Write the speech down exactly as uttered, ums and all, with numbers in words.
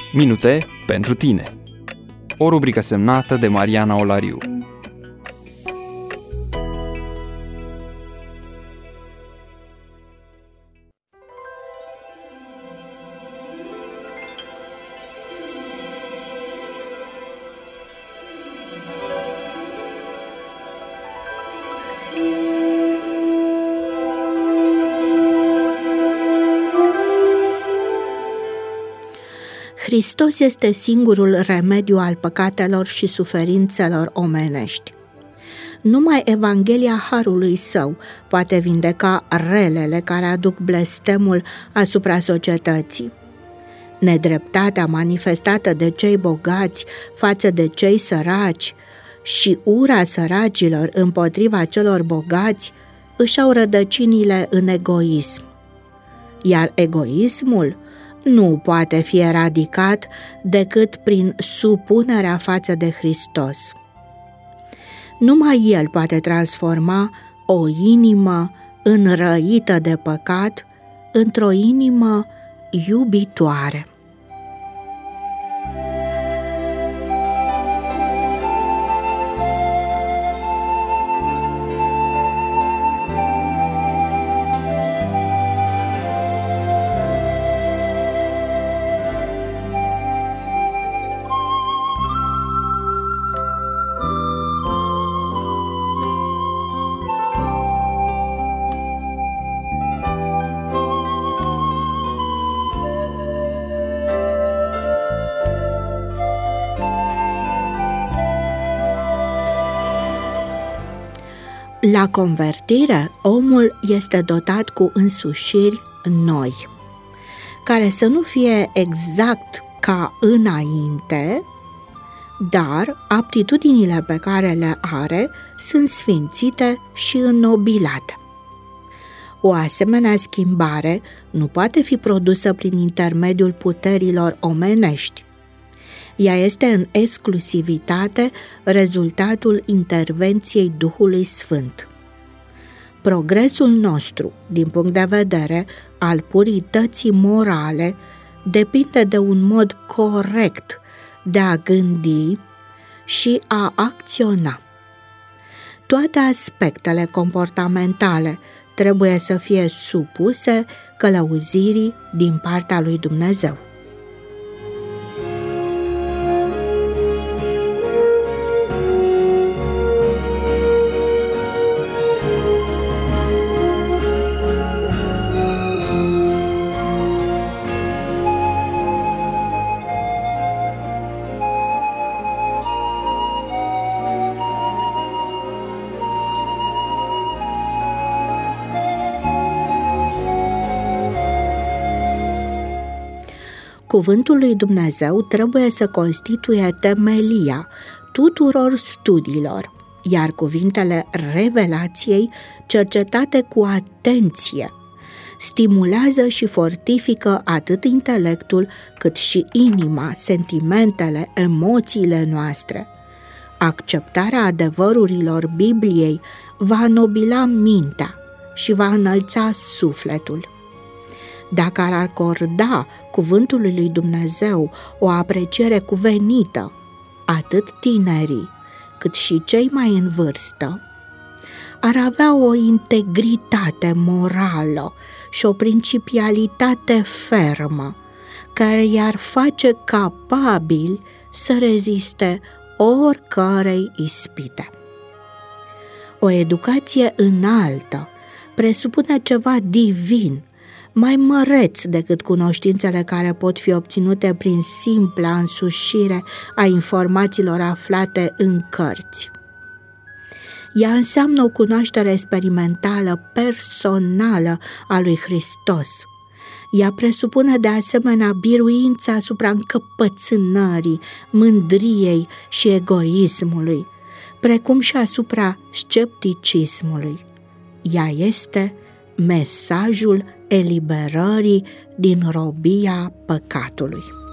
Minute pentru tine. O rubrică semnată de Mariana Olariu. Hristos este singurul remediu al păcatelor și suferințelor omenești. Numai Evanghelia Harului Său poate vindeca relele care aduc blestemul asupra societății. Nedreptatea manifestată de cei bogați față de cei săraci și ura săracilor împotriva celor bogați își au rădăcinile în egoism. Iar egoismul nu poate fi eradicat decât prin supunerea față de Hristos. Numai El poate transforma o inimă înrăită de păcat într-o inimă iubitoare. La convertire, omul este dotat cu însușiri noi, care să nu fie exact ca înainte, dar aptitudinile pe care le are sunt sfințite și înnobilate. O asemenea schimbare nu poate fi produsă prin intermediul puterilor omenești. Ea este în exclusivitate rezultatul intervenției Duhului Sfânt. Progresul nostru, din punct de vedere al purității morale, depinde de un mod corect de a gândi și a acționa. Toate aspectele comportamentale trebuie să fie supuse călăuzirii din partea lui Dumnezeu. Cuvântul lui Dumnezeu trebuie să constituie temelia tuturor studiilor, iar cuvintele revelației, cercetate cu atenție, stimulează și fortifică atât intelectul cât și inima, sentimentele, emoțiile noastre. Acceptarea adevărurilor Bibliei va nobila mintea și va înălța sufletul. Dacă ar acorda cuvântului lui Dumnezeu o apreciere cuvenită, atât tinerii cât și cei mai în vârstă ar avea o integritate morală și o principialitate fermă care i-ar face capabili să reziste oricărei ispite. O educație înaltă presupune ceva divin, mai măreț decât cunoștințele care pot fi obținute prin simpla însușire a informațiilor aflate în cărți. Ea înseamnă o cunoaștere experimentală, personală a lui Hristos. Ea presupune de asemenea biruința asupra încăpățânării, mândriei și egoismului, precum și asupra scepticismului. Ea este mesajul eliberării din robia păcatului.